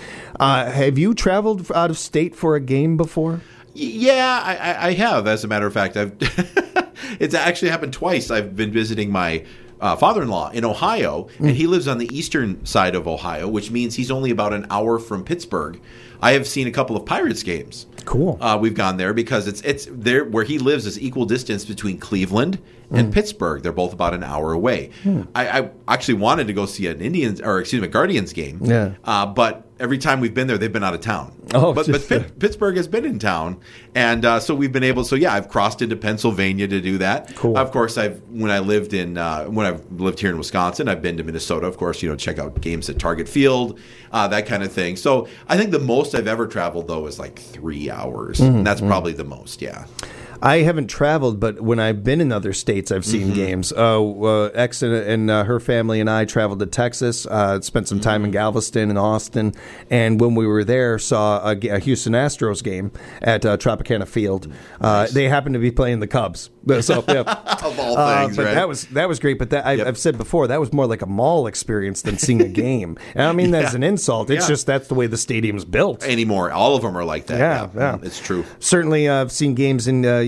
Uh, have you traveled out of state for a game before? Yeah, I, I have. As a matter of fact, I've it's actually happened twice. I've been visiting my uh, father-in-law in Ohio, mm. and he lives on the eastern side of Ohio, which means he's only about an hour from Pittsburgh. I have seen a couple of Pirates games. Cool. Uh, we've gone there because it's it's there where he lives is equal distance between Cleveland and mm. Pittsburgh. They're both about an hour away. Mm. I, I actually wanted to go see an Indians or excuse me, Guardians game. Yeah. Uh, but every time we've been there, they've been out of town. Oh, but, but Pitt, Pittsburgh has been in town, and uh, so we've been able. So yeah, I've crossed into Pennsylvania to do that. Cool. Of course, I've when I lived in uh, when I've lived here in Wisconsin, I've been to Minnesota. Of course, you know, check out games at Target Field, uh, that kind of thing. So I think the most I've ever traveled though is like three hours. Mm-hmm, and that's mm-hmm. probably the most. Yeah. I haven't traveled, but when I've been in other states, I've seen mm-hmm. games. Uh, uh, X and, and uh, her family and I traveled to Texas, uh, spent some time mm-hmm. in Galveston and Austin, and when we were there, saw a, a Houston Astros game at uh, Tropicana Field. Uh, nice. They happened to be playing the Cubs. So, yeah. Of all uh, things, but right? that was that was great. But that, I, yep. I've said before, that was more like a mall experience than seeing a game. And I don't mean that yeah. as an insult. It's yeah. just that's the way the stadium's built anymore. All of them are like that. Yeah, yeah. yeah. It's true. Certainly, uh, I've seen games in uh, you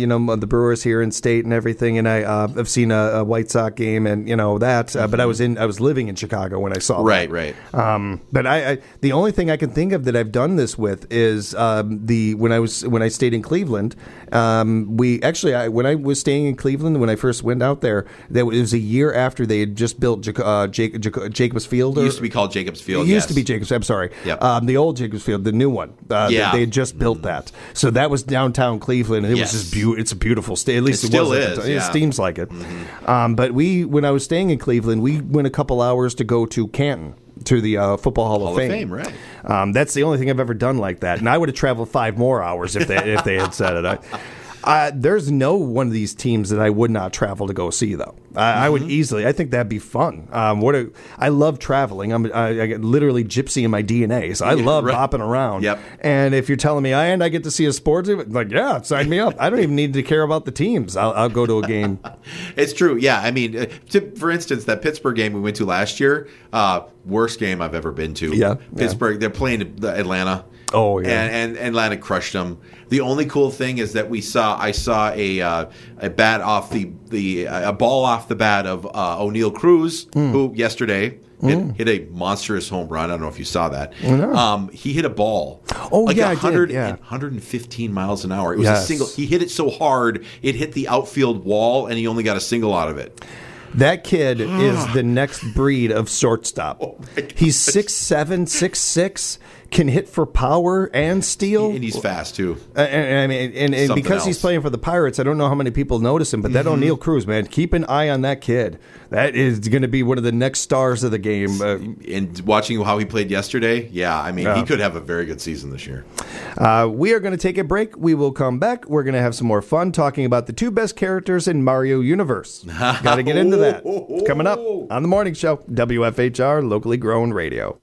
you know, the Brewers here in state and everything, and I uh, I've seen a, a White Sox game and you know that, uh, but I was in I was living in Chicago when I saw right, that. Right, right. Um, but I, I the only thing I can think of that I've done this with is um, the when I was when I stayed in Cleveland. Um, we actually I, when I was staying in Cleveland when I first went out there, that was a year after they had just built Jac- uh, Jac- Jac- Jacobs Field. Or, it used to be called Jacobs Field. It used yes. to be Jacobs. I'm sorry. Yep. Um, the old Jacobs Field, the new one. Uh, yeah. They, they had just built that. So that was downtown Cleveland, and it yes. was just beautiful. It's a beautiful state. At least it, it, still was. is. It, yeah. it seems like it. Mm-hmm. Um, but we, when I was staying in Cleveland, we went a couple hours to go to Canton. To the uh, Football Hall, Hall of Fame. of Fame, right? Um, that's the only thing I've ever done like that, and I would have traveled five more hours if they if they had said it. I, uh, there's no one of these teams that I would not travel to go see, though. I, mm-hmm. I would easily. I think that'd be fun. Um, what a, I love traveling. I'm I, I get literally gypsy in my D N A, so I yeah, love right. bopping around. Yep. And if you're telling me I and I get to see a sports event, like yeah, sign me up. I don't even need to care about the teams. I'll, I'll go to a game. It's true. Yeah. I mean, uh, to, for instance, that Pittsburgh game we went to last year, uh, worst game I've ever been to. Yeah. Pittsburgh. Yeah. They're playing the Atlanta. Oh yeah. And, and, and Atlanta crushed them. The only cool thing is that we saw. I saw a uh, a bat off the the uh, a ball off the bat of uh, O'Neal Cruz, mm. who yesterday hit, mm. hit a monstrous home run. I don't know if you saw that. No. Um, he hit a ball. Oh like yeah, one hundred, I did, yeah. one hundred fifteen miles an hour. It was yes. a single. He hit it so hard it hit the outfield wall, and he only got a single out of it. That kid is the next breed of shortstop. Oh he's six seven, six six, can hit for power and steal. And he's fast, too. Uh, and, I mean, and, and because else. he's playing for the Pirates, I don't know how many people notice him, but that mm-hmm. O'Neal Cruz, man, keep an eye on that kid. That is going to be one of the next stars of the game. Uh, and watching how he played yesterday, yeah, I mean, yeah. he could have a very good season this year. Uh, we are going to take a break. We will come back. We're going to have some more fun talking about the two best characters in Mario Universe. Got to get into that. It's coming up on The Morning Show, W F H R, locally grown radio.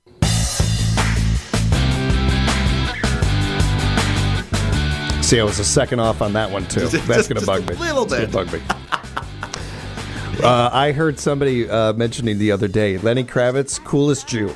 See, I was a second off on that one, too. That's going to bug me. A little bit. It's gonna bug me. Uh, I heard somebody uh, mentioning the other day, Lenny Kravitz, coolest Jew.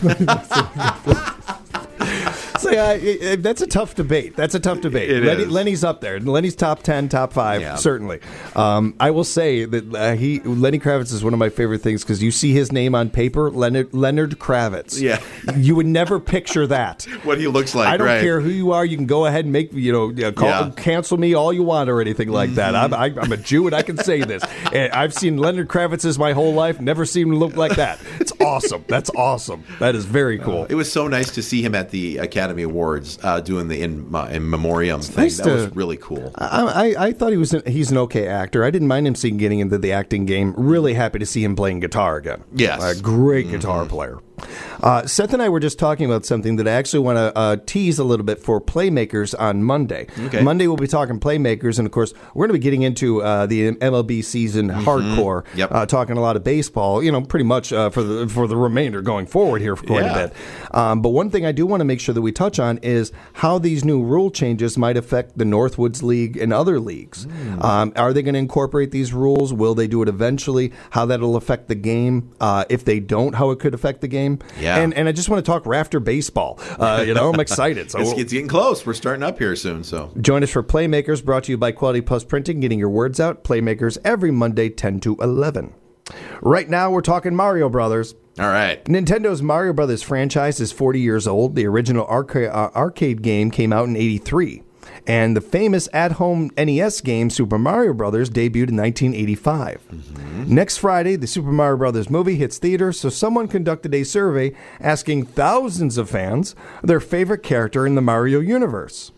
So, uh, it, it, that's a tough debate. That's a tough debate. It Lenny, is. Lenny's up there. Lenny's top ten, top five, yeah. certainly. Um, I will say that uh, he Lenny Kravitz is one of my favorite things because you see his name on paper, Leonard Leonard Kravitz. Yeah, you would never picture that. What he looks like. I don't right. care who you are. You can go ahead and make you know call, yeah. cancel me all you want or anything like mm-hmm. that. I'm, I, I'm a Jew and I can say this. And I've seen Leonard Kravitz's my whole life. Never seen him look like that. It's awesome. That's awesome. That is very cool. Uh, it was so nice to see him at the Academy Awards. Uh, doing the in, uh, in memoriam thing. Nice that to, was really cool. I, I, I thought he was an, he's an okay actor. I didn't mind him seeing getting into the acting game. Really happy to see him playing guitar again. Yes. A great mm-hmm. guitar player. Uh, Seth and I were just talking about something that I actually want to uh, tease a little bit for Playmakers on Monday. Okay. Monday we'll be talking Playmakers, and of course we're going to be getting into uh, the M L B season mm-hmm. hardcore. Yep. Uh, talking a lot of baseball. You know, pretty much uh, for the for the remainder going forward here for quite yeah. a bit. Um, but one thing I do want to make sure that we touch on is how these new rule changes might affect the Northwoods League and other leagues. Mm. Um, are they going to incorporate these rules? Will they do it eventually? How that'll affect the game? Uh, if they don't, how it could affect the game? Yeah. And and I just want to talk Rafter baseball. Uh, you know, I'm excited. So it's, it's getting close. We're starting up here soon. So join us for Playmakers, brought to you by Quality Plus Printing, getting your words out. Playmakers every Monday, ten to eleven. Right now, we're talking Mario Brothers. All right. Nintendo's Mario Brothers franchise is forty years old. The original arca- uh, arcade game came out in eighty-three. And the famous at-home N E S game Super Mario Brothers debuted in nineteen eighty-five. Mm-hmm. Next Friday, the Super Mario Brothers movie hits theaters, so someone conducted a survey asking thousands of fans their favorite character in the Mario universe.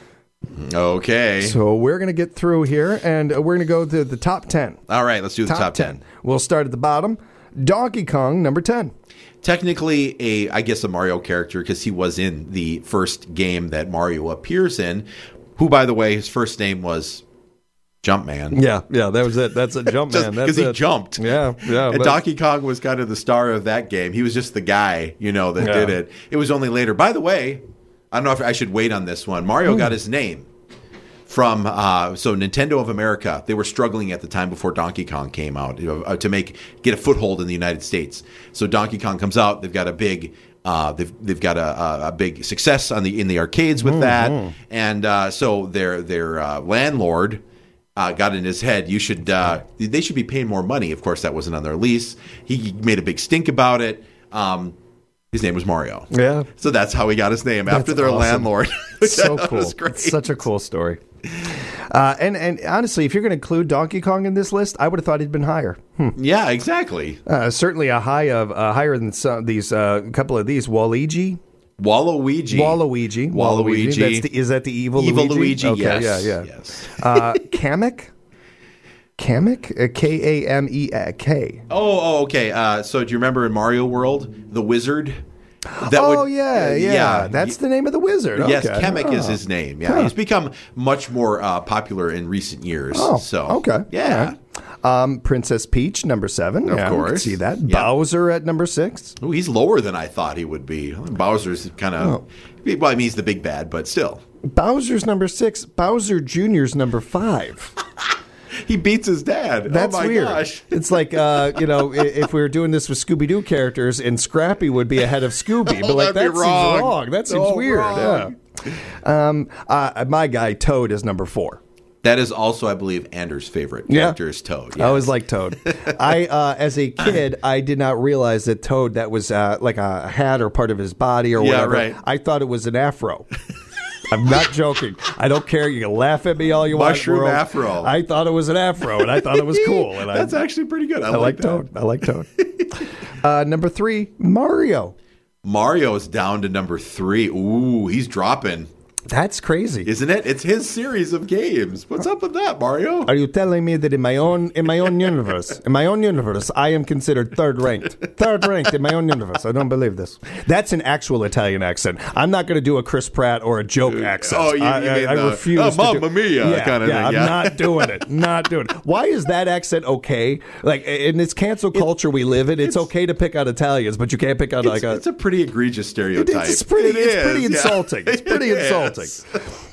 Okay. So we're going to get through here, and we're going to go to the top ten. All right, let's do the top, top ten. ten. We'll start at the bottom. Donkey Kong, number ten. Technically, a I guess a Mario character because he was in the first game that Mario appears in. Who, by the way, his first name was Jumpman. Yeah, yeah, that was it. That's a Jumpman. Because he jumped. Yeah, yeah. And but... Donkey Kong was kind of the star of that game. He was just the guy, you know, that yeah. did it. It was only later. By the way, I don't know if I should wait on this one. Mario mm. got his name from, uh, so Nintendo of America. They were struggling at the time before Donkey Kong came out you know, uh, to make get a foothold in the United States. So Donkey Kong comes out. They've got a big... Uh, they've they've got a, a big success on the in the arcades with mm-hmm. that, and uh, so their their uh, landlord uh, got in his head, you should uh, they should be paying more money. Of course, that wasn't on their lease. He made a big stink about it. Um, his name was Mario. Yeah. So that's how he got his name, That's after their awesome. landlord. So cool. Was great. It's such a cool story. Uh, and, and honestly, if you're going to include Donkey Kong in this list, I would have thought he'd been higher. Hmm. Yeah, exactly. Uh, certainly a high of uh, higher than some these uh, couple of these. Waluigi. Waluigi. Waluigi. Waluigi. That's the, is that the evil, Evil Luigi? Luigi, Okay, yes. yeah, yeah. yes. uh, Kamek? Kamek? Uh, K A M E K. Oh, oh, okay. Uh, so do you remember in Mario World, the wizard? That oh, would, yeah, uh, yeah, yeah. That's the name of the wizard. Yes, Okay. Kamek Oh. is his name. Yeah, Huh. he's become much more uh, popular in recent years. Oh, so okay. yeah. Um, Princess Peach, number seven. Of Yeah, we can course. see that. Yeah. Bowser at number six. Oh, he's lower than I thought he would be. Bowser's kind of Oh. well, I mean, he's the big bad, but still, Bowser's number six. Bowser Junior's number five. he beats his dad. That's oh my weird. gosh. It's like, uh, you know, i- if we were doing this with Scooby-Doo characters and Scrappy would be ahead of Scooby. But Oh, like, that'd that be seems wrong. wrong. That seems Oh, weird. wrong. Yeah. Um, uh, my guy, Toad, is number four. That is also, I believe, Anders' favorite Yeah. character is Toad. I always liked Toad. I, uh, as a kid, I did not realize that Toad, that was uh, like a hat or part of his body or Yeah, whatever. right. I thought it was an afro. I'm not joking. I don't care. You can laugh at me all you Mushroom want. world. afro. I thought it was an afro, and I thought it was cool. And That's I, actually pretty good. I, I like like that. Toad. I like Toad. uh, number three, Mario. Mario is down to number three. Ooh, he's dropping. That's crazy. Isn't it? It's his series of games. What's up with that, Mario? Are you telling me that in my own in my own universe, in my own universe, I am considered third ranked? Third ranked in my own universe. I don't believe this. That's an actual Italian accent. I'm not going to do a Chris Pratt or a joke accent. Oh, you- I, you I, mean I the, refuse. oh, to Mamma do, Mia yeah, kind of yeah, thing. I'm Yeah. not doing it. Not doing it. Why is that accent okay? Like in this cancel culture we live in, it's, okay to pick out Italians, but you can't pick out It's, like a. it's a pretty egregious stereotype. It's pretty. It it's is, pretty yeah. insulting. It's pretty It insulting. is.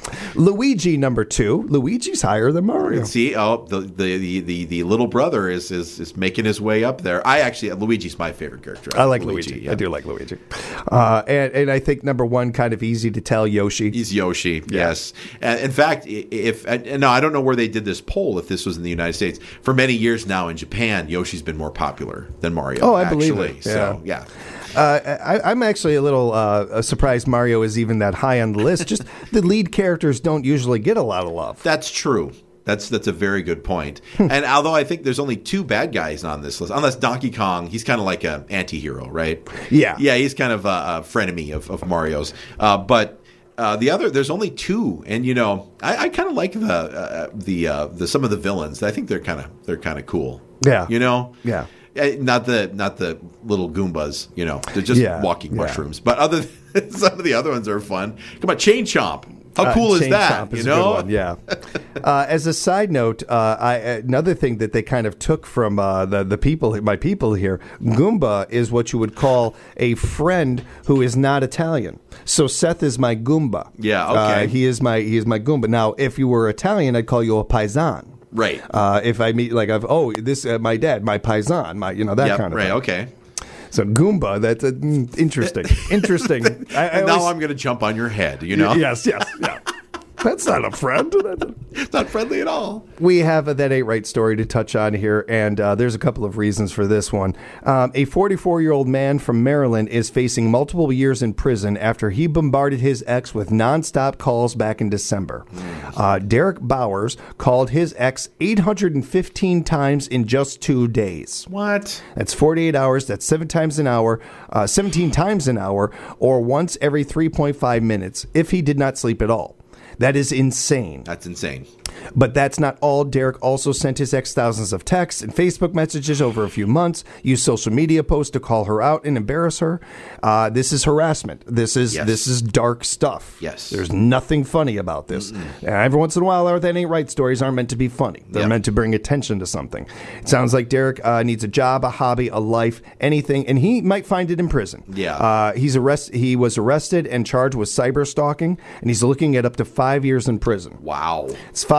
Luigi number two. Luigi's higher than Mario. See, oh, the, the the the the little brother is is is making his way up there. I actually Luigi's my favorite character. I like Luigi. yeah. I do like Luigi. Uh, and, and I think number one, kind of easy to tell, Yoshi. He's Yoshi, yes. And in fact, i- if and no, I don't know where they did this poll. If this was in the United States, for many years now in Japan, Yoshi's been more popular than Mario. Oh, I actually. believe it. So yeah, Uh, I, I'm actually a little uh, surprised Mario is even that high on the list. Just the lead characters don't usually get a lot of love. that's true. That's that's a very good point. Hmm. And although I think there's only two bad guys on this list, unless Donkey Kong, he's kind of like an anti-hero, right? Yeah. yeah, he's kind of a, a frenemy of, of Mario's. Uh, but uh, the other, there's only two, and you know, I, I kind of like the uh, the uh, the some of the villains. I think they're kind of they're kind of cool. Yeah. you know. Yeah. Eh, Not the not the little Goombas, you know. They're just Yeah, walking yeah. mushrooms. But other some of the other ones are fun. Come on, Chain Chomp. How Uh, cool is Chain that? Chomp is you a good know? one, yeah. Uh, as a side note, uh, I, another thing that they kind of took from uh, the the people, my people here, Goomba is what you would call a friend who is not Italian. So Seth is my Goomba. Yeah, okay. Uh, he is my he is my Goomba. Now, if you were Italian, I'd call you a paisan. Right. Uh, if I meet like I've oh this uh, my dad, my paisan, my you know that Yep, kind of right. thing. Okay. So Goomba, that's uh, mm, interesting, interesting. I, I And now always- I'm going to jump on your head. You know, yes, yes, yeah. That's not a friend. it's not friendly at all. We have a That Ain't Right story to touch on here, and uh, there's a couple of reasons for this one. Um, a forty-four-year-old man from Maryland is facing multiple years in prison after he bombarded his ex with nonstop calls back in December. Uh, Derek Bowers called his ex eight hundred fifteen times in just two days. What? That's forty-eight hours. That's seven times an hour, uh, seventeen times an hour, or once every three point five minutes if he did not sleep at all. That is insane. That's insane. But that's not all. Derek also sent his ex thousands of texts and Facebook messages over a few months, used social media posts to call her out and embarrass her. Uh, this is harassment. This is Yes. this is dark stuff. Yes. There's nothing funny about this. And every once in a while, our That Ain't Right stories aren't meant to be funny. They're Yep. meant to bring attention to something. It sounds like Derek uh, needs a job, a hobby, a life, anything, and he might find it in prison. Yeah. Uh, he's arrest. He was arrested and charged with cyber stalking, and he's looking at up to five years in prison. Wow. It's five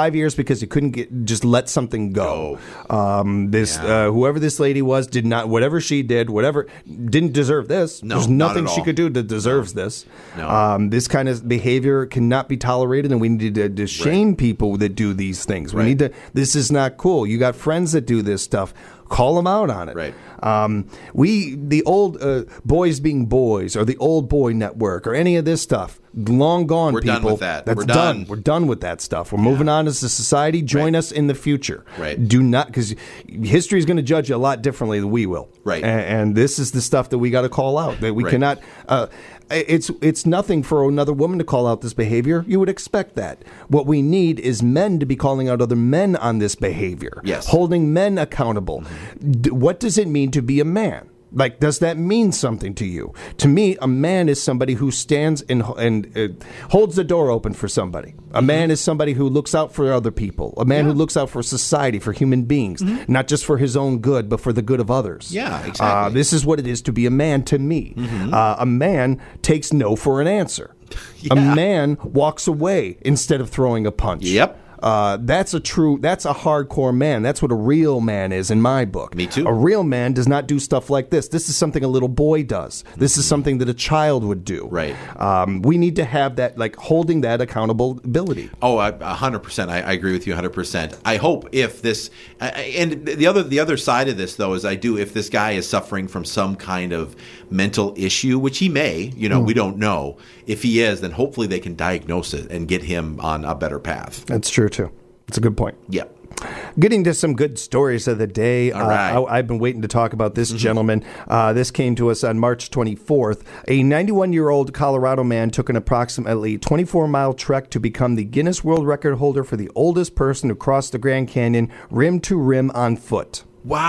five years because he couldn't get just let something go. Um, this Yeah. uh, whoever this lady was did not whatever she did whatever didn't deserve this. No, There's not nothing at she all. could do that deserves this. No. Um, this kind of behavior cannot be tolerated, and we need to, to shame people that do these things. We Right. need to. This is not cool. You got friends that do this stuff. Call them out on it. Right. Um, we the old uh, boys being boys, or the old boy network, or any of this stuff. Long gone. We're people. done with that. That's We're done. done. We're done with that stuff. We're moving on as a society. Join Right. us in the future. Right. Do not, because history is going to judge you a lot differently than we will. Right. And, and this is the stuff that we got to call out. That we Right. cannot. Uh, it's it's nothing for another woman to call out this behavior. You would expect that. What we need is men to be calling out other men on this behavior. Yes. Holding men accountable. D- what does it mean to be a man? Like, does that mean something to you? To me, a man is somebody who stands and, and uh, holds the door open for somebody. A man is somebody who looks out for other people. A man who looks out for society, for human beings, not just for his own good, but for the good of others. Yeah, Uh, exactly. this is what it is to be a man to me. Uh, a man takes no for an answer. A Yeah. man walks away instead of throwing a punch. Yep. Uh, that's a true, that's a hardcore man. That's what a real man is in my book. Me too. A real man does not do stuff like this. This is something a little boy does. This is something that a child would do. Right. Um, we need to have that, like holding that accountability. Oh, I- a hundred percent. I I agree with you, a hundred percent. I hope if this, I- I- and the other the other side of this though is I do if this guy is suffering from some kind of mental issue, which he may, you know, we don't know. If he is, then hopefully they can diagnose it and get him on a better path. That's true too. It's a good point. Yeah. Getting to some good stories of the day. All right. Uh, I, I've been waiting to talk about this gentleman. Uh, this came to us on March twenty-fourth. A ninety-one-year-old Colorado man took an approximately twenty-four mile trek to become the Guinness World Record holder for the oldest person to cross the Grand Canyon rim to rim on foot.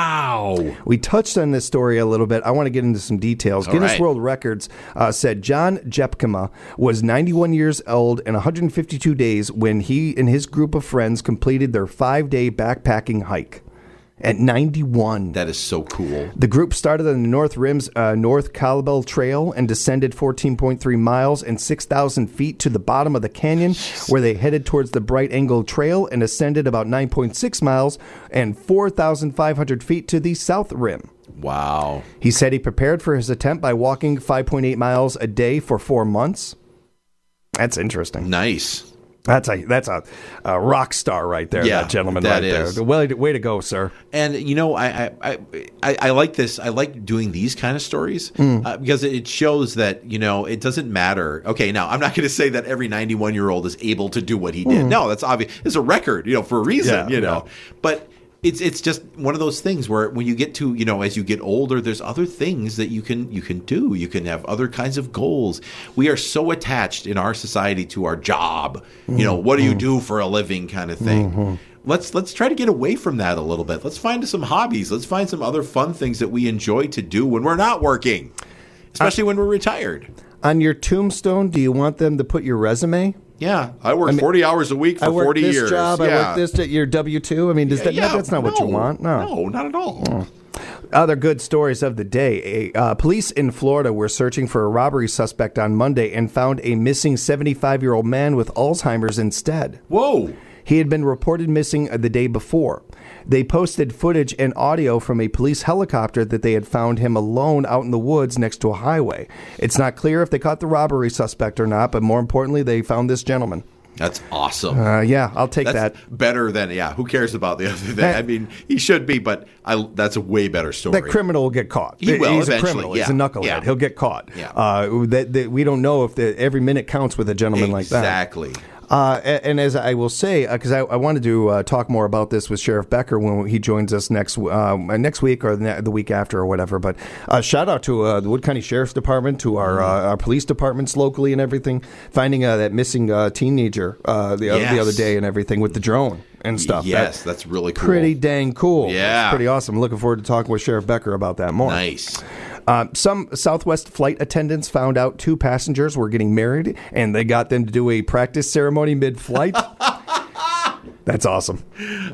Wow. We touched on this story a little bit. I want to get into some details. All Guinness right. World Records uh, said John Jepkema was ninety-one years old and one hundred fifty-two days when he and his group of friends completed their five-day backpacking hike. At ninety-one. That is so cool. The group started on the North Rim's uh, North Colabel Trail and descended fourteen point three miles and six thousand feet to the bottom of the canyon, where they headed towards the Bright Angle Trail and ascended about nine point six miles and four thousand five hundred feet to the South Rim. Wow. He said he prepared for his attempt by walking five point eight miles a day for four months. That's interesting. Nice. That's a that's a, a rock star right there, Yeah, that gentleman that right is. there. Way to, way to go, sir. And you know, I I, I I I like this. I like doing these kind of stories uh, because it shows that you know it doesn't matter. Okay, now I'm not going to say that every ninety-one year old is able to do what he did. No, that's obvious. It's a record, you know, for a reason. Yeah, you know, yeah. but. It's it's just one of those things where when you get to, you know, as you get older, there's other things that you can you can do. You can have other kinds of goals. We are so attached in our society to our job. You know, what do you do for a living kind of thing. Mm-hmm. Let's let's try to get away from that a little bit. Let's find some hobbies. Let's find some other fun things that we enjoy to do when we're not working, especially when we're retired. On your tombstone, do you want them to put your resume? Yeah, I worked forty hours a week for I worked forty this years. job. yeah. I worked this at your W two. I mean, does that, Yeah, that's not what you no, want. No. no, not at all. Other good stories of the day. A, uh, police in Florida were searching for a robbery suspect on Monday and found a missing seventy-five-year-old man with Alzheimer's instead. Whoa. He had been reported missing the day before. They posted footage and audio from a police helicopter that they had found him alone out in the woods next to a highway. It's not clear if they caught the robbery suspect or not, but more importantly, they found this gentleman. That's awesome. Uh, yeah, I'll take That's that. better than yeah. Who cares about the other thing? That- I mean, he should be, but I, that's a way better story. That criminal will get caught. He will He's a eventually, criminal. yeah. He's a knucklehead. Yeah. He'll get caught. Yeah. Uh, that, that we don't know if the, every minute counts with a gentleman like that. Exactly. Uh, a- and as I will say, because I, I wanted to uh, talk more about this with Sheriff Becker when he joins us next um, next week or the, ne- the week after or whatever. But uh, shout out to uh, the Wood County Sheriff's Department, to our uh, our police departments locally and everything, finding uh, that missing uh, teenager uh, the, Yes. other, the other day and everything with the drone and stuff. Yes, That- that's really cool. Pretty dang cool. Yeah. It's pretty awesome. Looking forward to talking with Sheriff Becker about that more. Nice. Uh, some Southwest flight attendants found out two passengers were getting married, and they got them to do a practice ceremony mid-flight. That's awesome.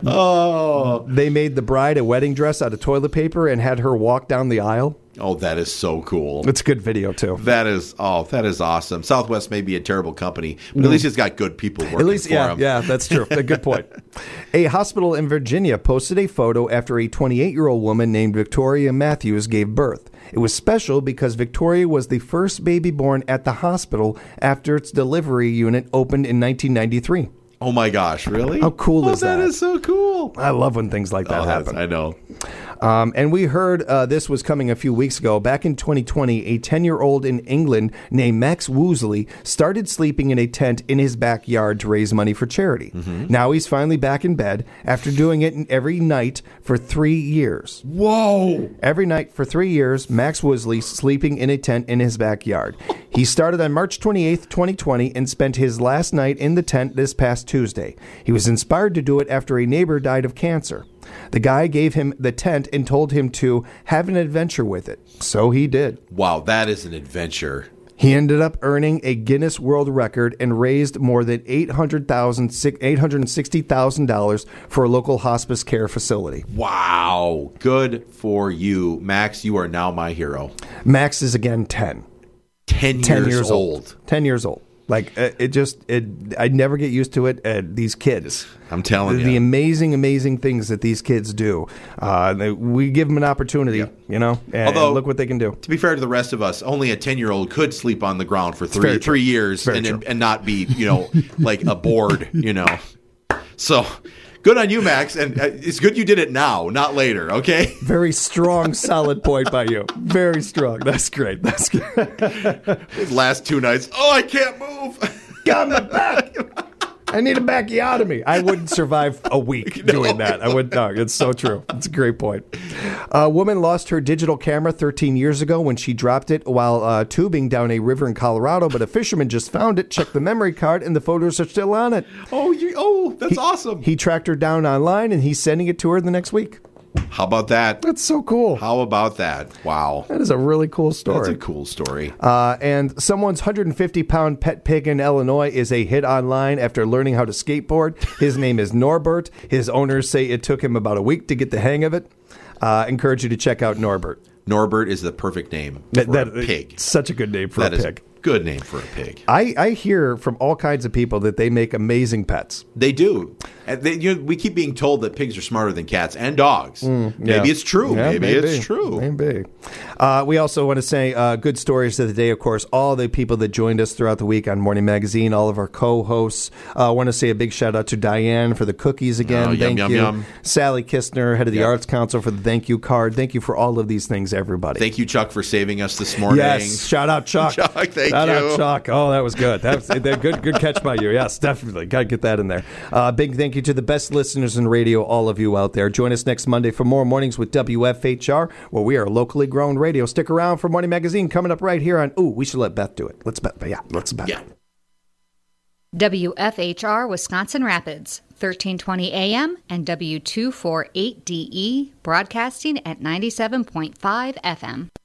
Oh. They made the bride a wedding dress out of toilet paper and had her walk down the aisle. Oh, that is so cool. It's a good video, too. That is, oh, that is awesome. Southwest may be a terrible company, but at least it's got good people working At least, for yeah, them. yeah, that's true. A good point. A hospital in Virginia posted a photo after a twenty-eight-year-old woman named Victoria Matthews gave birth. It was special because Victoria was the first baby born at the hospital after its delivery unit opened in nineteen ninety-three. Oh, my gosh, really? How cool oh, is that? That is so cool. I love when things like that oh, happen. I know. Um, and we heard uh, this was coming a few weeks ago. Back in twenty twenty, a ten-year-old in England named Max Woosley started sleeping in a tent in his backyard to raise money for charity. Mm-hmm. Now he's finally back in bed after doing it every night for three years. Whoa! Every night for three years, Max Woosley sleeping in a tent in his backyard. He started on March twenty-eighth, twenty twenty, and spent his last night in the tent this past Tuesday. He was inspired to do it after a neighbor died of cancer. The guy gave him the tent and told him to have an adventure with it. So he did. Wow, that is an adventure. He ended up earning a Guinness World Record and raised more than eight hundred thousand dollars, eight hundred sixty thousand dollars for a local hospice care facility. Wow. Good for you. Max, you are now my hero. Max is again ten. ten, ten years, years old. old. ten years old. Like, uh, it just, it. I never get used to it. Uh, these kids. I'm telling the, you. The amazing, amazing things that these kids do. Uh, they, we give them an opportunity, yeah. you know, and, Although, and look what they can do. To be fair to the rest of us, only a ten-year-old could sleep on the ground for three three years and, and and not be, you know, like a board, you know. So... Good on you, Max, and it's good you did it now, not later, okay? Very strong, solid point by you. Very strong. That's great. That's good. These last two nights, oh, I can't move. Got my back. I need a bacchiotomy. I wouldn't survive a week no. doing that. I would not. It's so true. It's a great point. A woman lost her digital camera thirteen years ago when she dropped it while uh, tubing down a river in Colorado, but a fisherman just found it, checked the memory card, and the photos are still on it. Oh, you, oh, that's he, awesome. He tracked her down online, and he's sending it to her the next week. How about that? That's so cool. How about that? Wow. That is a really cool story. That's a cool story. Uh, and someone's one hundred fifty pound pet pig in Illinois is a hit online after learning how to skateboard. His name is Norbert. His owners say it took him about a week to get the hang of it. Uh, encourage you to check out Norbert. Norbert is the perfect name for that, a that, pig. Such a good name for that a is pig. Good name for a pig. I, I hear from all kinds of people that they make amazing pets. They do. And they, you know, we keep being told that pigs are smarter than cats and dogs. Mm, yeah. Maybe it's true. Yeah, maybe, maybe it's true. Maybe. Uh, we also want to say uh, good stories of the day, of course. All the people that joined us throughout the week on Morning Magazine, all of our co-hosts. I uh, want to say a big shout out to Diane for the cookies again. Oh, yum, thank yum, you. yum. Sally Kistner, head of the yep. Arts Council, for the thank you card. Thank you for all of these things, everybody. Thank you, Chuck, for saving us this morning. Yes. Shout out, Chuck. Chuck, thank shout you. out, Chuck. Oh, that was good. That was a good, good catch by you. Yes, definitely. Got to get that in there. Uh, big thank you to the best listeners in radio, all of you out there. Join us next Monday for more Mornings with W F H R, where we are locally grown radio. Stick around for Morning Magazine coming up right here on, ooh, we should let Beth do it. Let's Beth, yeah, let's Beth. Yeah. W F H R Wisconsin Rapids, thirteen twenty A M and W two forty-eight D E, broadcasting at ninety-seven point five F M.